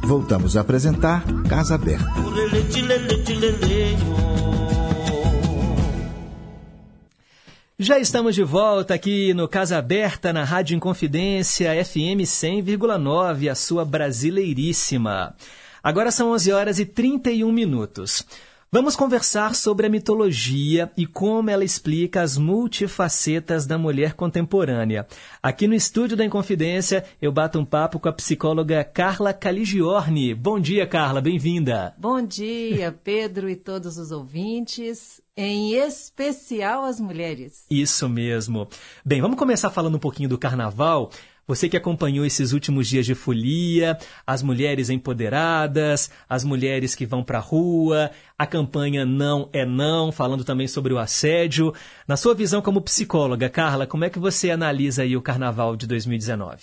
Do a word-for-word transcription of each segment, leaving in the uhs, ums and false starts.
Voltamos a apresentar Casa Aberta. Já estamos de volta aqui no Casa Aberta, na Rádio Inconfidência, F M cem vírgula nove, a sua brasileiríssima. Agora são onze horas e trinta e um minutos. Vamos conversar sobre a mitologia e como ela explica as multifacetas da mulher contemporânea. Aqui no estúdio da Inconfidência, eu bato um papo com a psicóloga Carla Caligiorni. Bom dia, Carla, bem-vinda. Bom dia, Pedro e todos os ouvintes, em especial as mulheres. Isso mesmo. Bem, vamos começar falando um pouquinho do carnaval. Você que acompanhou esses últimos dias de folia, as mulheres empoderadas, as mulheres que vão para a rua, a campanha Não é Não, falando também sobre o assédio. Na sua visão como psicóloga, Carla, como é que você analisa aí o Carnaval de dois mil e dezenove?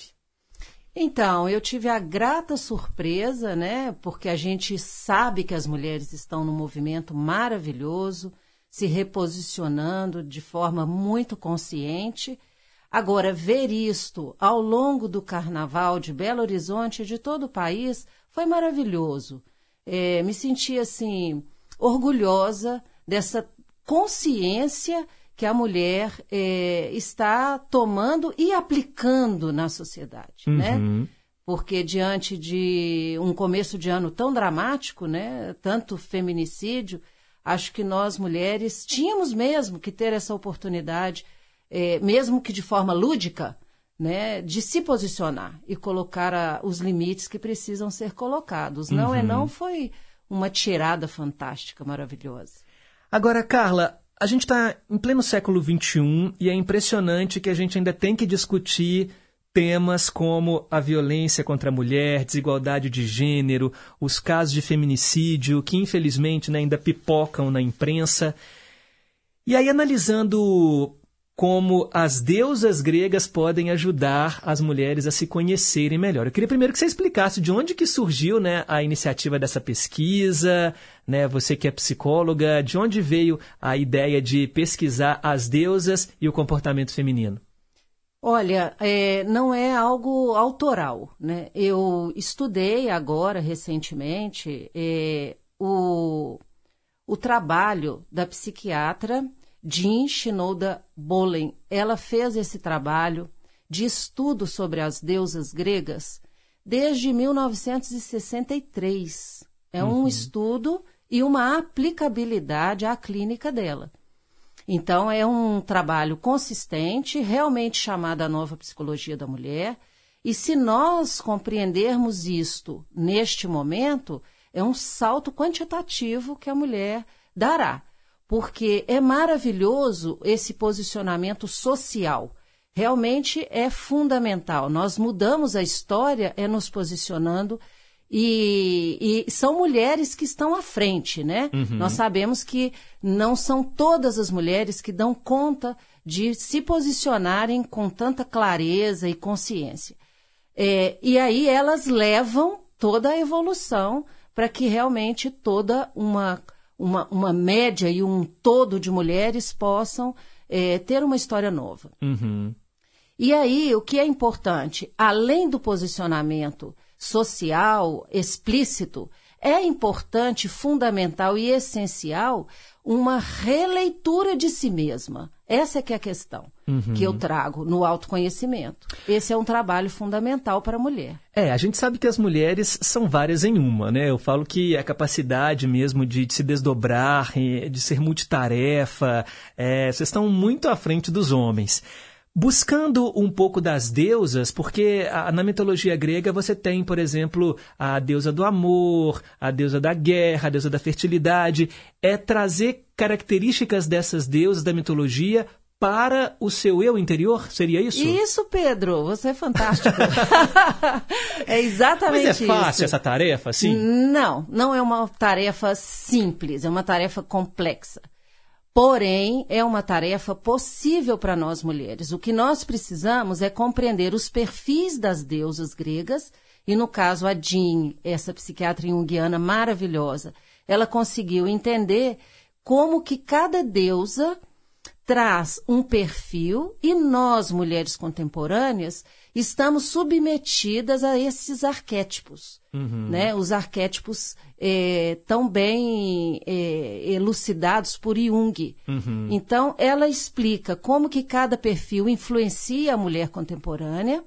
Então, eu tive a grata surpresa, né, porque a gente sabe que as mulheres estão num movimento maravilhoso, se reposicionando de forma muito consciente. Agora, ver isto ao longo do Carnaval de Belo Horizonte e de todo o país foi maravilhoso. É, me senti, assim, orgulhosa dessa consciência que a mulher é, está tomando e aplicando na sociedade, uhum. né? Porque diante de um começo de ano tão dramático, né, tanto feminicídio, acho que nós, mulheres, tínhamos mesmo que ter essa oportunidade, É, mesmo que de forma lúdica, né, de se posicionar e colocar a, os limites que precisam ser colocados. Não uhum. é não foi uma tirada fantástica, maravilhosa. Agora, Carla, a gente está em pleno século vinte e um e é impressionante que a gente ainda tem que discutir temas como a violência contra a mulher, desigualdade de gênero, os casos de feminicídio, que infelizmente, né, ainda pipocam na imprensa. E aí, analisando como as deusas gregas podem ajudar as mulheres a se conhecerem melhor. Eu queria primeiro que você explicasse de onde que surgiu, né, a iniciativa dessa pesquisa, né, você que é psicóloga, de onde veio a ideia de pesquisar as deusas e o comportamento feminino? Olha, é, não é algo autoral, né? Eu estudei agora, recentemente, é, o, o trabalho da psiquiatra Jean Shinoda Bolen. Ela fez esse trabalho de estudo sobre as deusas gregas desde mil novecentos e sessenta e três. É um uhum. estudo e uma aplicabilidade à clínica dela. Então, é um trabalho consistente, realmente chamado a nova psicologia da mulher. E se nós compreendermos isto neste momento, é um salto quantitativo que a mulher dará. Porque é maravilhoso esse posicionamento social. Realmente é fundamental. Nós mudamos a história é nos posicionando e, e são mulheres que estão à frente, né? Uhum. Nós sabemos que não são todas as mulheres que dão conta de se posicionarem com tanta clareza e consciência. É, e aí elas levam toda a evolução para que realmente toda uma... Uma, uma média e um todo de mulheres possam é, ter uma história nova. Uhum. E aí, o que é importante, além do posicionamento social explícito, é importante, fundamental e essencial uma releitura de si mesma. Essa é que é a questão uhum. que eu trago no autoconhecimento. Esse é um trabalho fundamental para a mulher. É, a gente sabe que as mulheres são várias em uma, né? Eu falo que a capacidade mesmo de, de se desdobrar, de ser multitarefa, é, vocês estão muito à frente dos homens. Buscando um pouco das deusas, porque a, na mitologia grega você tem, por exemplo, a deusa do amor, a deusa da guerra, a deusa da fertilidade. É trazer características dessas deusas da mitologia para o seu eu interior? Seria isso? Isso, Pedro. Você é fantástico. É exatamente isso. Mas é fácil isso. Essa tarefa, sim? Não, não é uma tarefa simples, é uma tarefa complexa. Porém, é uma tarefa possível para nós mulheres. O que nós precisamos é compreender os perfis das deusas gregas, e no caso a Jean, essa psiquiatra junguiana maravilhosa, ela conseguiu entender como que cada deusa traz um perfil e nós, mulheres contemporâneas, estamos submetidas a esses arquétipos. Uhum. Né? Os arquétipos é, tão bem é, elucidados por Jung. Uhum. Então, ela explica como que cada perfil influencia a mulher contemporânea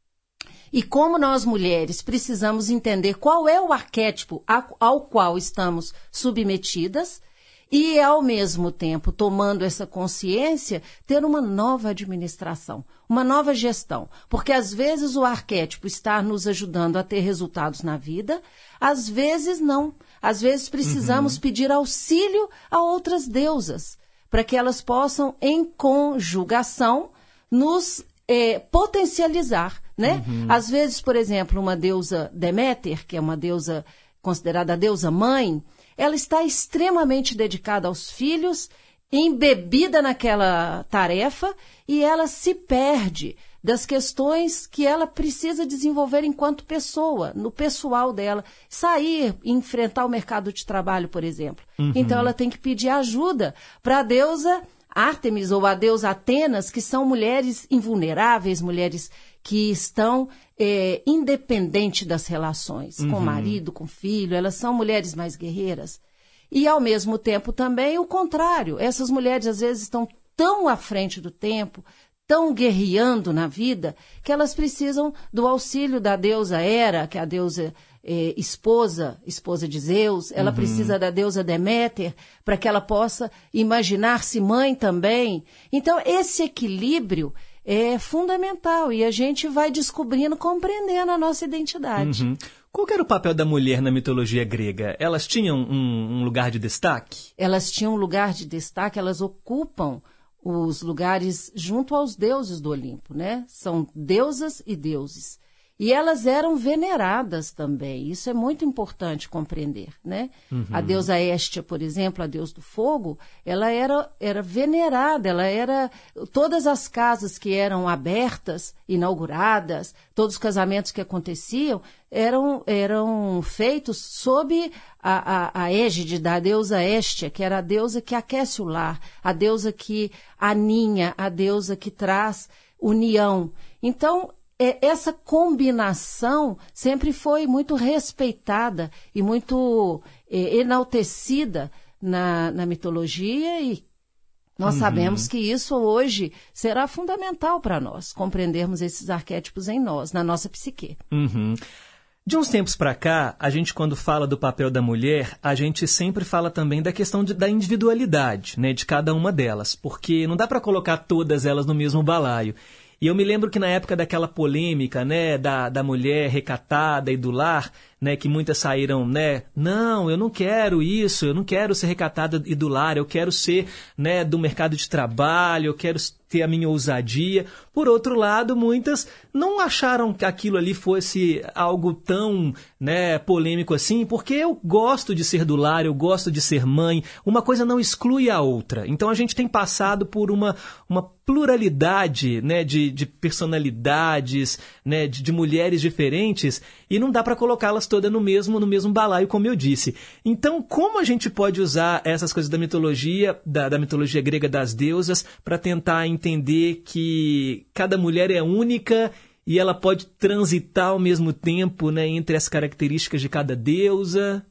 e como nós, mulheres, precisamos entender qual é o arquétipo ao qual estamos submetidas e, ao mesmo tempo, tomando essa consciência, ter uma nova administração, uma nova gestão. Porque, às vezes, o arquétipo está nos ajudando a ter resultados na vida, às vezes não. Às vezes, precisamos uhum. pedir auxílio a outras deusas, para que elas possam, em conjugação, nos eh, potencializar. Né? Uhum. Às vezes, por exemplo, uma deusa Deméter, que é uma deusa considerada a deusa mãe, ela está extremamente dedicada aos filhos, embebida naquela tarefa, e ela se perde das questões que ela precisa desenvolver enquanto pessoa, no pessoal dela, sair e enfrentar o mercado de trabalho, por exemplo. Uhum. Então, ela tem que pedir ajuda para a deusa Ártemis ou a deusa Atenas, que são mulheres invulneráveis, mulheres que estão é, independentes das relações, uhum. com o marido, com o filho, elas são mulheres mais guerreiras. E, ao mesmo tempo, também o contrário. Essas mulheres, às vezes, estão tão à frente do tempo, tão guerreando na vida, que elas precisam do auxílio da deusa Hera, que é a deusa eh, esposa, esposa de Zeus. Ela uhum. precisa da deusa Deméter para que ela possa imaginar-se mãe também. Então, esse equilíbrio é fundamental e a gente vai descobrindo, compreendendo a nossa identidade. Uhum. Qual que era o papel da mulher na mitologia grega? Elas tinham um, um lugar de destaque? Elas tinham um lugar de destaque, elas ocupam os lugares junto aos deuses do Olimpo, né? São deusas e deuses. E elas eram veneradas também. Isso é muito importante compreender, né? Uhum. A deusa Hestia, por exemplo, a deusa do fogo, ela era, era venerada, ela era... Todas as casas que eram abertas, inauguradas, todos os casamentos que aconteciam, eram, eram feitos sob a, a, a égide da deusa Hestia, que era a deusa que aquece o lar, a deusa que aninha, a deusa que traz união. Então, essa combinação sempre foi muito respeitada e muito eh, enaltecida na, na mitologia e nós uhum. sabemos que isso hoje será fundamental para nós, compreendermos esses arquétipos em nós, na nossa psique. Uhum. De uns tempos para cá, a gente quando fala do papel da mulher, a gente sempre fala também da questão de, da individualidade, né, de cada uma delas, porque não dá para colocar todas elas no mesmo balaio. E eu me lembro que na época daquela polêmica, né, da, da mulher recatada e do lar, né, que muitas saíram, né, não, eu não quero isso, eu não quero ser recatada e do lar, eu quero ser, né, do mercado de trabalho, eu quero ter a minha ousadia. Por outro lado, muitas não acharam que aquilo ali fosse algo tão, né, polêmico assim, porque eu gosto de ser do lar, eu gosto de ser mãe, uma coisa não exclui a outra. Então a gente tem passado por uma, uma pluralidade, né, de, de personalidades, né, de, de mulheres diferentes, e não dá para colocá-las todas no mesmo, no mesmo balaio, como eu disse. Então, como a gente pode usar essas coisas da mitologia, da, da mitologia grega das deusas, para tentar entender que cada mulher é única e ela pode transitar ao mesmo tempo, né, entre as características de cada deusa?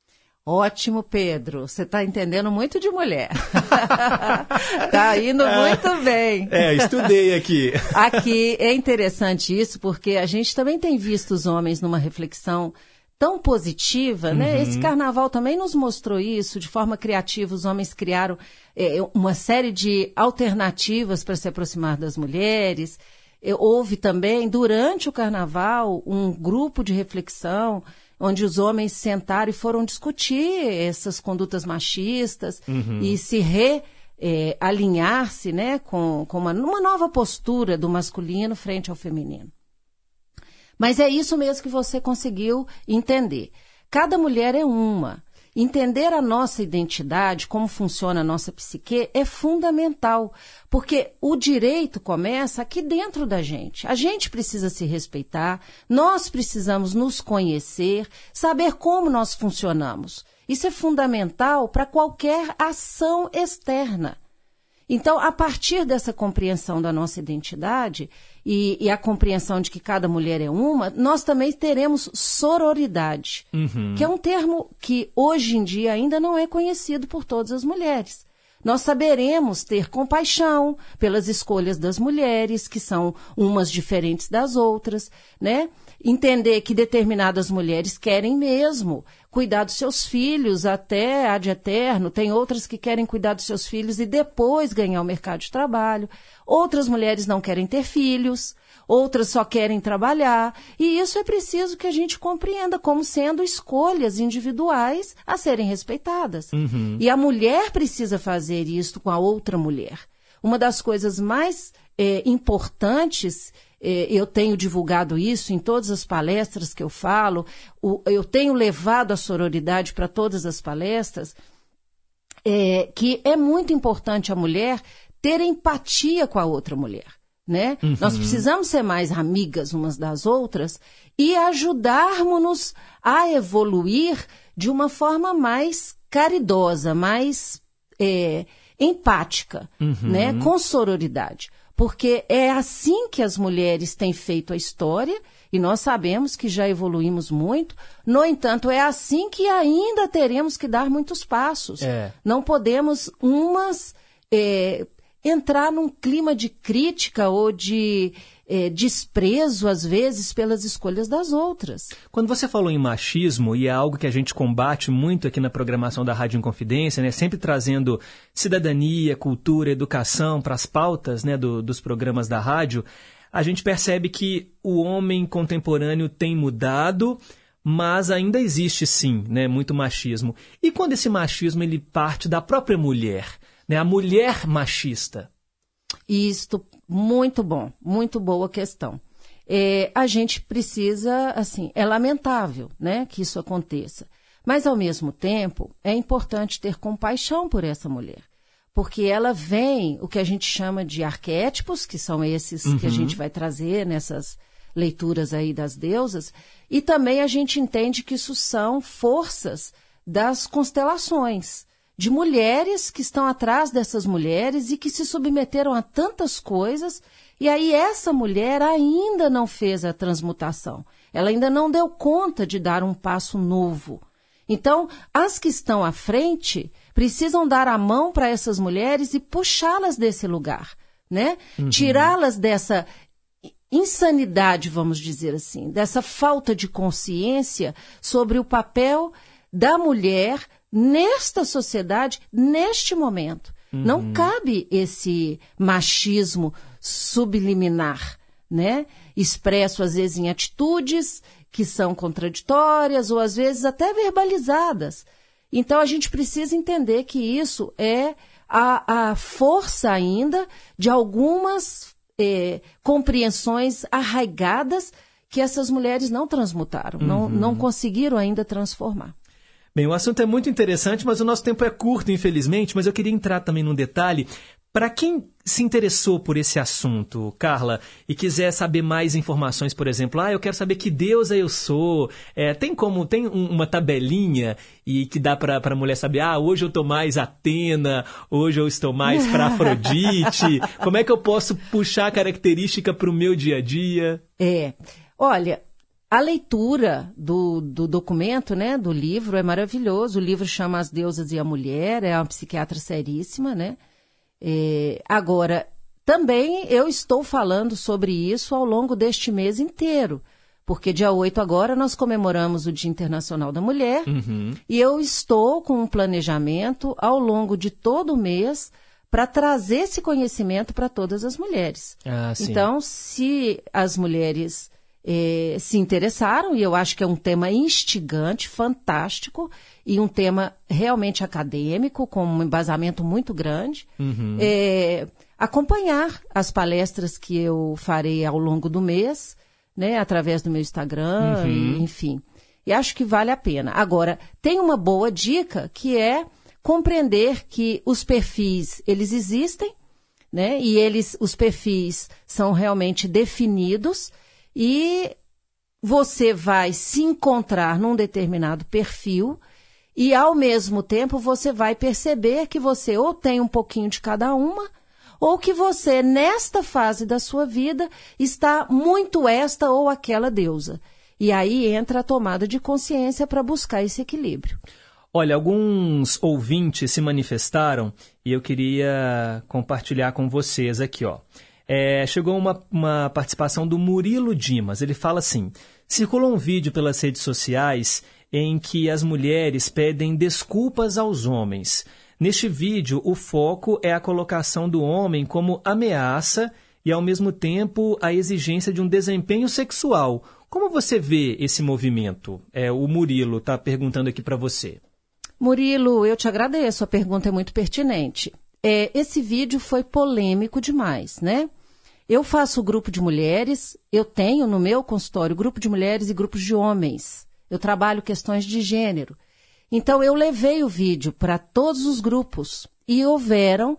Ótimo, Pedro. Você está entendendo muito de mulher. Está indo muito bem. É, estudei aqui. Aqui é interessante isso, porque a gente também tem visto os homens numa reflexão tão positiva, né? Uhum. Esse carnaval também nos mostrou isso, de forma criativa. Os homens criaram é, uma série de alternativas para se aproximar das mulheres. Houve também, durante o carnaval, um grupo de reflexão onde os homens sentaram e foram discutir essas condutas machistas uhum. e se realinhar-se, né, com, com uma, uma nova postura do masculino frente ao feminino. Mas é isso mesmo que você conseguiu entender. Cada mulher é uma. Entender a nossa identidade, como funciona a nossa psique, é fundamental, porque o direito começa aqui dentro da gente. A gente precisa se respeitar, nós precisamos nos conhecer, saber como nós funcionamos. Isso é fundamental para qualquer ação externa. Então, a partir dessa compreensão da nossa identidade e, e a compreensão de que cada mulher é uma, nós também teremos sororidade, uhum. que é um termo que hoje em dia ainda não é conhecido por todas as mulheres. Nós saberemos ter compaixão pelas escolhas das mulheres, que são umas diferentes das outras, né? Entender que determinadas mulheres querem mesmo cuidar dos seus filhos até ad eterno, tem outras que querem cuidar dos seus filhos e depois ganhar o mercado de trabalho, outras mulheres não querem ter filhos, outras só querem trabalhar, e isso é preciso que a gente compreenda como sendo escolhas individuais a serem respeitadas. Uhum. E a mulher precisa fazer isso com a outra mulher. Uma das coisas mais é, importantes, é, eu tenho divulgado isso em todas as palestras que eu falo, o, eu tenho levado a sororidade para todas as palestras, é, que é muito importante a mulher ter empatia com a outra mulher. Né? Uhum. Nós precisamos ser mais amigas umas das outras e ajudarmos-nos a evoluir de uma forma mais caridosa, mais é, empática, uhum. né? Com sororidade. Porque é assim que as mulheres têm feito a história e nós sabemos que já evoluímos muito. No entanto, é assim que ainda teremos que dar muitos passos. É. Não podemos umas... É, entrar num clima de crítica ou de é, desprezo, às vezes, pelas escolhas das outras. Quando você falou em machismo, e é algo que a gente combate muito aqui na programação da Rádio Inconfidência, né, sempre trazendo cidadania, cultura, educação para as pautas, né, do, dos programas da rádio, a gente percebe que o homem contemporâneo tem mudado, mas ainda existe, sim, né, muito machismo. E quando esse machismo ele parte da própria mulher? Né, a mulher machista. Isto, muito bom, muito boa questão. É, a gente precisa, assim, é lamentável, né, que isso aconteça. Mas, ao mesmo tempo, é importante ter compaixão por essa mulher. Porque ela vem, o que a gente chama de arquétipos, que são esses uhum. que a gente vai trazer nessas leituras aí das deusas, e também a gente entende que isso são forças das constelações, de mulheres que estão atrás dessas mulheres e que se submeteram a tantas coisas, e aí essa mulher ainda não fez a transmutação. Ela ainda não deu conta de dar um passo novo. Então, as que estão à frente precisam dar a mão para essas mulheres e puxá-las desse lugar, né? Uhum. Tirá-las dessa insanidade, vamos dizer assim, dessa falta de consciência sobre o papel da mulher nesta sociedade, neste momento. Uhum. Não cabe esse machismo subliminar, né? Expresso, às vezes, em atitudes que são contraditórias ou, às vezes, até verbalizadas. Então, a gente precisa entender que isso é a, a força ainda de algumas é, compreensões arraigadas que essas mulheres não transmutaram, uhum. não, não conseguiram ainda transformar. Bem, o assunto é muito interessante, mas o nosso tempo é curto, infelizmente, mas eu queria entrar também num detalhe. Para quem se interessou por esse assunto, Carla, e quiser saber mais informações, por exemplo, ah, eu quero saber que deusa eu sou, é, tem como, tem um, uma tabelinha e que dá para a mulher saber, ah, hoje eu estou mais Atena, hoje eu estou mais para Afrodite, como é que eu posso puxar a característica para o meu dia a dia? É, olha... A leitura do, do documento, né, do livro, é maravilhoso. O livro chama As Deusas e a Mulher, é uma psiquiatra seríssima, né? É, agora, também eu estou falando sobre isso ao longo deste mês inteiro, porque dia oito agora nós comemoramos o Dia Internacional da Mulher, uhum. e eu estou com um planejamento ao longo de todo o mês para trazer esse conhecimento para todas as mulheres. Ah, sim. Então, se as mulheres... É, se interessaram, e eu acho que é um tema instigante, fantástico, e um tema realmente acadêmico, com um embasamento muito grande, uhum. é, acompanhar as palestras que eu farei ao longo do mês, né, através do meu Instagram, uhum. e, enfim. E acho que vale a pena. Agora, tem uma boa dica, que é compreender que os perfis, eles existem, né, e eles, os perfis são realmente definidos, e você vai se encontrar num determinado perfil e, ao mesmo tempo, você vai perceber que você ou tem um pouquinho de cada uma ou que você, nesta fase da sua vida, está muito esta ou aquela deusa. E aí entra a tomada de consciência para buscar esse equilíbrio. Olha, alguns ouvintes se manifestaram e eu queria compartilhar com vocês aqui, ó. É, chegou uma, uma participação do Murilo Dimas. Ele fala assim: circula um vídeo pelas redes sociais em que as mulheres pedem desculpas aos homens. Neste vídeo, o foco é a colocação do homem como ameaça e, ao mesmo tempo, a exigência de um desempenho sexual. Como você vê esse movimento? É, o Murilo está perguntando aqui para você. Murilo, eu te agradeço, a pergunta é muito pertinente. É, esse vídeo foi polêmico demais, né? Eu faço grupo de mulheres, eu tenho no meu consultório grupo de mulheres e grupos de homens. Eu trabalho questões de gênero. Então, eu levei o vídeo para todos os grupos e houveram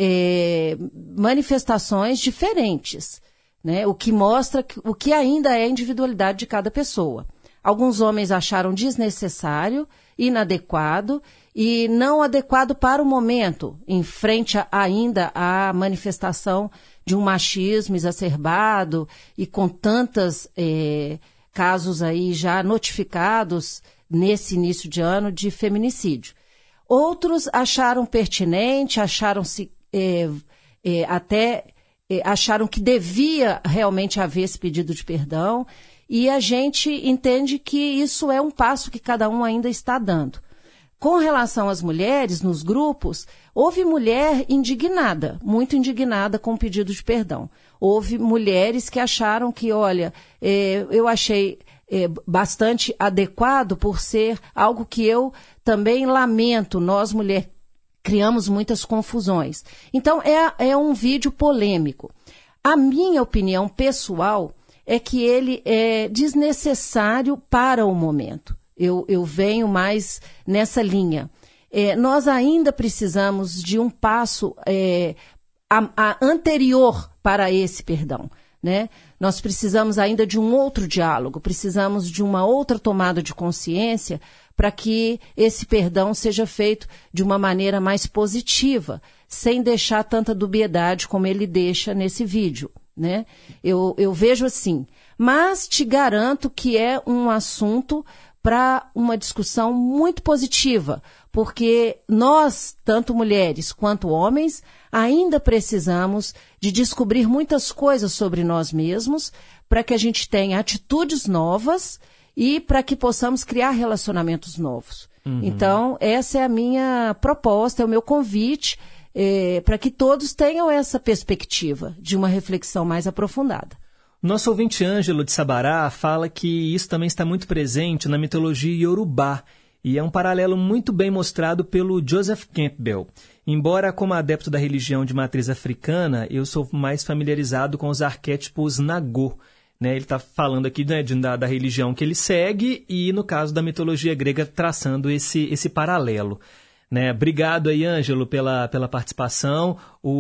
é, manifestações diferentes, né? O que mostra que, o que ainda é a individualidade de cada pessoa. Alguns homens acharam desnecessário, inadequado e não adequado para o momento, em frente a, ainda à manifestação de um machismo exacerbado e com tantos é, casos aí já notificados nesse início de ano de feminicídio. Outros acharam pertinente, acharam-se é, é, até é, acharam que devia realmente haver esse pedido de perdão. E a gente entende que isso é um passo que cada um ainda está dando. Com relação às mulheres, nos grupos, houve mulher indignada, muito indignada com o pedido de perdão. Houve mulheres que acharam que, olha, é, eu achei é, bastante adequado por ser algo que eu também lamento. Nós, mulheres, criamos muitas confusões. Então, é, é um vídeo polêmico. A minha opinião pessoal é que ele é desnecessário para o momento. Eu, eu venho mais nessa linha. É, nós ainda precisamos de um passo é, a, a anterior para esse perdão, né? Nós precisamos ainda de um outro diálogo, precisamos de uma outra tomada de consciência para que esse perdão seja feito de uma maneira mais positiva, sem deixar tanta dubiedade como ele deixa nesse vídeo. Né? Eu, eu vejo assim, mas te garanto que é um assunto para uma discussão muito positiva, porque nós, tanto mulheres quanto homens, ainda precisamos de descobrir muitas coisas sobre nós mesmos para que a gente tenha atitudes novas e para que possamos criar relacionamentos novos. Uhum. Então, essa é a minha proposta, é o meu convite, É, para que todos tenham essa perspectiva de uma reflexão mais aprofundada. Nosso ouvinte Ângelo de Sabará fala que isso também está muito presente na mitologia iorubá e é um paralelo muito bem mostrado pelo Joseph Campbell. Embora como adepto da religião de matriz africana, eu sou mais familiarizado com os arquétipos Nagô. Né? Ele está falando aqui, né, de, da, da religião que ele segue e, no caso da mitologia grega, traçando esse, esse paralelo. Né? Obrigado aí, Ângelo, pela, pela participação.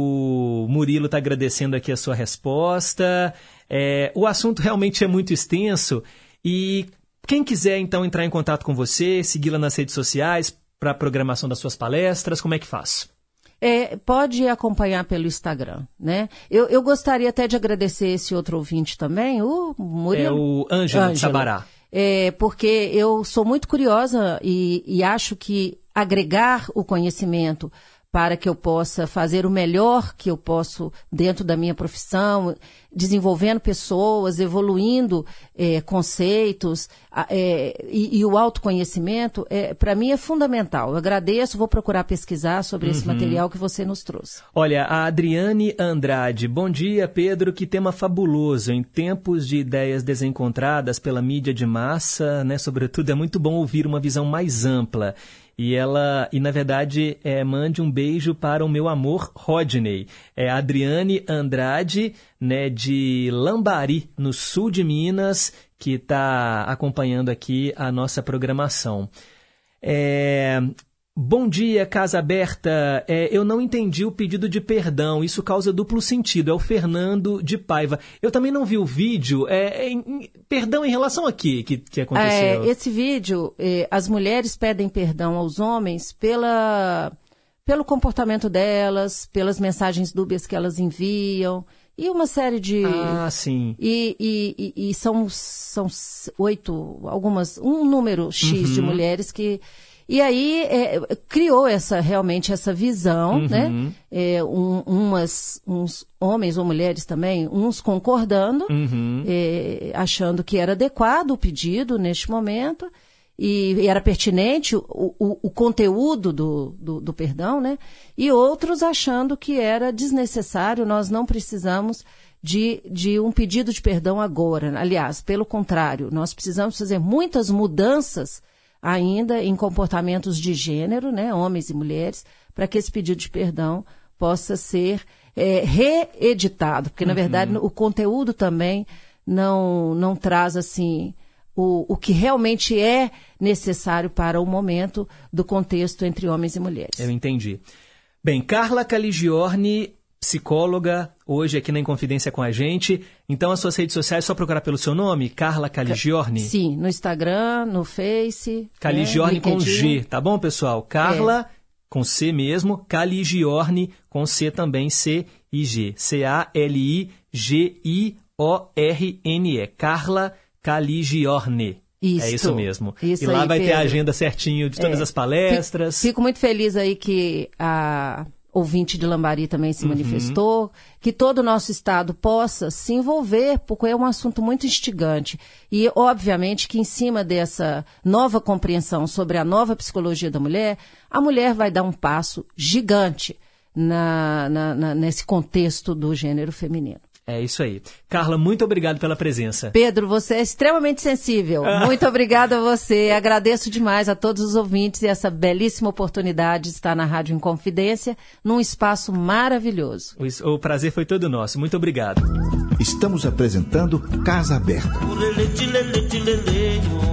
O Murilo está agradecendo aqui a sua resposta. É, o assunto realmente é muito extenso e quem quiser, então, entrar em contato com você, segui-la nas redes sociais para a programação das suas palestras, como é que faz? É, pode acompanhar pelo Instagram, né? Eu, eu gostaria até de agradecer esse outro ouvinte também, o Murilo. É o Ângelo de Sabará. É, porque eu sou muito curiosa e, e acho que agregar o conhecimento para que eu possa fazer o melhor que eu posso dentro da minha profissão, desenvolvendo pessoas, evoluindo é, conceitos é, e, e o autoconhecimento, é, para mim é fundamental. Eu agradeço, vou procurar pesquisar sobre uhum. esse material que você nos trouxe. Olha, a Adriane Andrade. Bom dia, Pedro. Que tema fabuloso. Em tempos de ideias desencontradas pela mídia de massa, né, sobretudo, é muito bom ouvir uma visão mais ampla. E ela, e na verdade, é, mande um beijo para o meu amor Rodney. É a Adriane Andrade, né, de Lambari, no sul de Minas, que está acompanhando aqui a nossa programação. É... Bom dia, Casa Aberta. É, eu não entendi o pedido de perdão. Isso causa duplo sentido. É o Fernando de Paiva. Eu também não vi o vídeo. É, é, em, perdão em relação a quê que, que aconteceu? É, esse vídeo, é, as mulheres pedem perdão aos homens pela, pelo comportamento delas, pelas mensagens dúbias que elas enviam, e uma série de... Ah, sim. E, e, e, e são, são oito, algumas, um número X uhum. de mulheres que... E aí é, criou essa, realmente essa visão, uhum. né? É, um, umas, uns homens ou mulheres também, uns concordando, uhum. é, achando que era adequado o pedido neste momento, e, e era pertinente o, o, o conteúdo do, do, do perdão, né? E outros achando que era desnecessário, nós não precisamos de, de um pedido de perdão agora. Aliás, pelo contrário, nós precisamos fazer muitas mudanças ainda em comportamentos de gênero, né, homens e mulheres, para que esse pedido de perdão possa ser é, reeditado, porque, na uhum. verdade, o conteúdo também não, não traz, assim, o, o que realmente é necessário para o momento do contexto entre homens e mulheres. Eu entendi. Bem, Carla Caligiorni, psicóloga, hoje aqui na Inconfidência com a gente. Então, as suas redes sociais, é só procurar pelo seu nome, Carla Caligiorni? Sim, no Instagram, no Face. Caligiorni né, com G, tá bom, pessoal? Carla, é. com C mesmo, Caligiorni com C também, C I G. C A L I G I O R N E. Carla Caligiorni. Isso, é isso mesmo. Isso e lá aí, vai Pedro. ter a agenda certinho de todas é. as palestras. Fico, fico muito feliz aí que a... ouvinte de Lambari também se manifestou, uhum. que todo o nosso Estado possa se envolver, porque é um assunto muito instigante. E, obviamente, que em cima dessa nova compreensão sobre a nova psicologia da mulher, a mulher vai dar um passo gigante na, na, na, nesse contexto do gênero feminino. É isso aí. Carla, muito obrigado pela presença. Pedro, você é extremamente sensível. Muito obrigada a você. Agradeço demais a todos os ouvintes e essa belíssima oportunidade de estar na Rádio Inconfidência, num espaço maravilhoso. O, o prazer foi todo nosso. Muito obrigado. Estamos apresentando Casa Aberta.